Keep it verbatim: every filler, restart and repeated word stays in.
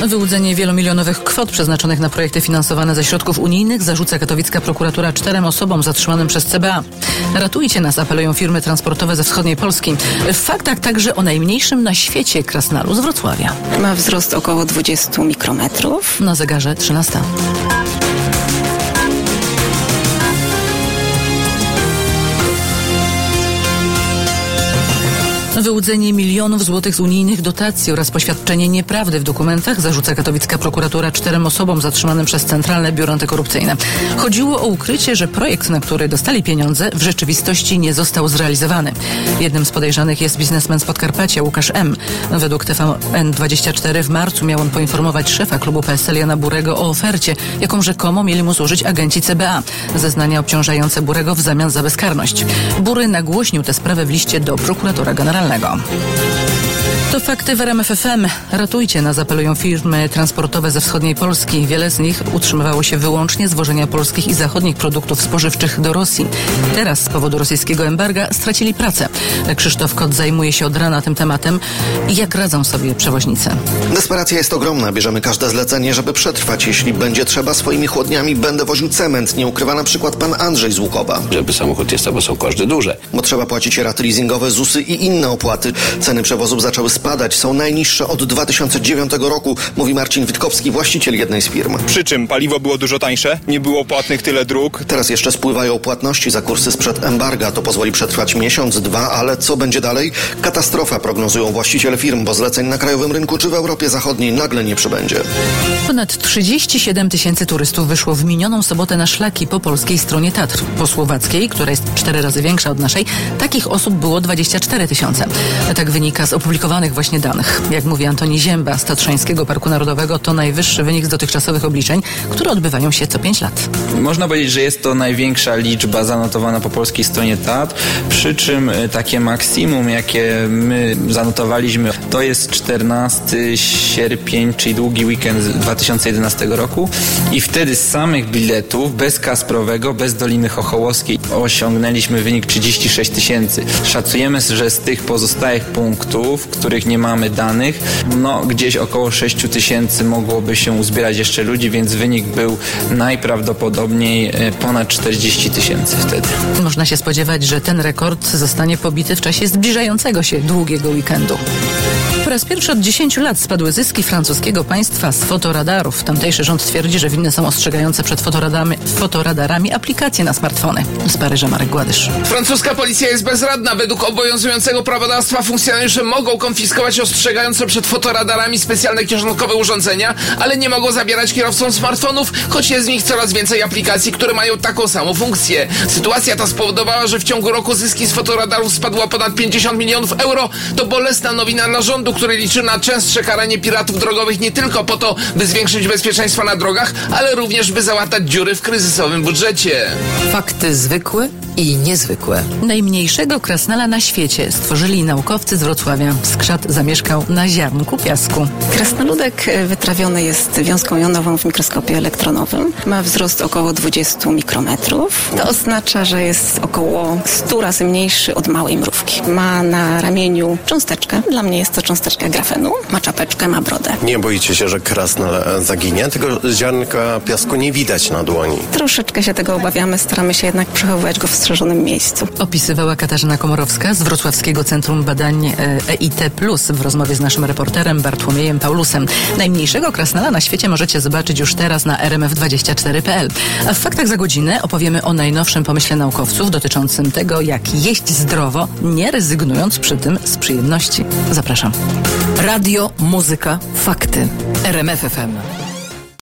Wyłudzenie wielomilionowych kwot przeznaczonych na projekty finansowane ze środków unijnych zarzuca katowicka prokuratura czterem osobom zatrzymanym przez C B A. Ratujcie nas, apelują firmy transportowe ze wschodniej Polski. W faktach także o najmniejszym na świecie krasnalu z Wrocławia. Ma wzrost około dwadzieścia mikrometrów. Na zegarze trzynasta. Wyłudzenie milionów złotych z unijnych dotacji oraz poświadczenie nieprawdy w dokumentach zarzuca katowicka prokuratura czterem osobom zatrzymanym przez Centralne Biuro Antykorupcyjne. Chodziło o ukrycie, że projekt, na który dostali pieniądze, w rzeczywistości nie został zrealizowany. Jednym z podejrzanych jest biznesmen z Podkarpacia, Łukasz M. Według T V N dwadzieścia cztery w marcu miał on poinformować szefa klubu P S L Jana Burego o ofercie, jaką rzekomo mieli mu złożyć agenci C B A. Zeznania obciążające Burego w zamian za bezkarność. Bury nagłośnił tę sprawę w liście do prokuratora generalnego. To fakty w R M F F M. Ratujcie nas, apelują firmy transportowe ze wschodniej Polski. Wiele z nich utrzymywało się wyłącznie z wożenia polskich i zachodnich produktów spożywczych do Rosji. Teraz z powodu rosyjskiego embarga stracili pracę. Krzysztof Kot zajmuje się od rana tym tematem. Jak radzą sobie przewoźnicy? Desperacja jest ogromna. Bierzemy każde zlecenie, żeby przetrwać. Jeśli będzie trzeba, swoimi chłodniami będę woził cement. Nie ukrywa na przykład pan Andrzej z Łukowa. Żeby samochód jest, bo są koszty duże. Bo trzeba płacić raty leasingowe, zusy i inne opłaty. Ceny przewozów zaczęły spadać. Są najniższe od dwa tysiące dziewiątego roku, mówi Marcin Witkowski, właściciel jednej z firm. Przy czym paliwo było dużo tańsze, nie było płatnych tyle dróg. Teraz jeszcze spływają płatności za kursy sprzed embarga. To pozwoli przetrwać miesiąc, dwa, ale co będzie dalej? Katastrofa, prognozują właściciele firm, bo zleceń na krajowym rynku czy w Europie Zachodniej nagle nie przybędzie. Ponad trzydzieści siedem tysięcy turystów wyszło w minioną sobotę na szlaki po polskiej stronie Tatr. Po słowackiej, która jest cztery razy większa od naszej, takich osób było dwadzieścia cztery tysiące. Tak wynika z opublikowanych właśnie danych. Jak mówi Antoni Zięba z Tatrzańskiego Parku Narodowego, to najwyższy wynik z dotychczasowych obliczeń, które odbywają się co pięć lat. Można powiedzieć, że jest to największa liczba zanotowana po polskiej stronie Tatr, przy czym takie maksimum, jakie my zanotowaliśmy, to jest czternasty sierpień, czyli długi weekend dwa tysiące jedenastego roku i wtedy z samych biletów, bez Kasprowego, bez Doliny Chochołowskiej osiągnęliśmy wynik trzydzieści sześć tysięcy. Szacujemy, że z tych pozostałych punktów, których nie mamy danych, no gdzieś około sześć tysięcy mogłoby się uzbierać jeszcze ludzi, więc wynik był najprawdopodobniej ponad czterdzieści tysięcy wtedy. Można się spodziewać, że ten rekord zostanie pobity w czasie zbliżającego się długiego weekendu. Po raz pierwszy od dziesięciu lat spadły zyski francuskiego państwa z fotoradarów. Tamtejszy rząd twierdzi, że winne są ostrzegające przed fotoradarami, fotoradarami aplikacje na smartfony. Z Paryża Marek Gładysz. Francuska policja jest bezradna. Według obowiązującego prawodawstwa funkcjonariusze mogą konfiskować ostrzegające przed fotoradarami specjalne kieszonkowe urządzenia, ale nie mogą zabierać kierowcom smartfonów, choć jest w nich coraz więcej aplikacji, które mają taką samą funkcję. Sytuacja ta spowodowała, że w ciągu roku zyski z fotoradarów spadły o ponad pięćdziesiąt milionów euro. To bolesna nowina dla rządu, który liczy na częstsze karanie piratów drogowych nie tylko po to, by zwiększyć bezpieczeństwo na drogach, ale również by załatać dziury w kryzysowym budżecie. Fakty zwykłe i niezwykłe. Najmniejszego krasnala na świecie stworzyli naukowcy z Wrocławia. Skrzat zamieszkał na ziarnku piasku. Krasnoludek wytrawiony jest wiązką jonową w mikroskopie elektronowym. Ma wzrost około dwadzieścia mikrometrów. To oznacza, że jest około stu razy mniejszy od małej mrówki. Ma na ramieniu cząsteczkę. Dla mnie jest to cząsteczka grafenu. Ma czapeczkę, ma brodę. Nie boicie się, że krasnal zaginie? Tego ziarnka piasku nie widać na dłoni. Troszeczkę się tego obawiamy. Staramy się jednak przechowywać go w strzeżonym miejscu. Opisywała Katarzyna Komorowska z Wrocławskiego Centrum Badań E I T plus w rozmowie z naszym reporterem Bartłomiejem Paulusem. Najmniejszego krasnala na świecie możecie zobaczyć już teraz na r m f dwadzieścia cztery kropka p l. A w faktach za godzinę opowiemy o najnowszym pomyśle naukowców dotyczącym tego, jak jeść zdrowo, nie rezygnując przy tym z przyjemności. Zapraszam. Radio, muzyka, fakty. R M F F M.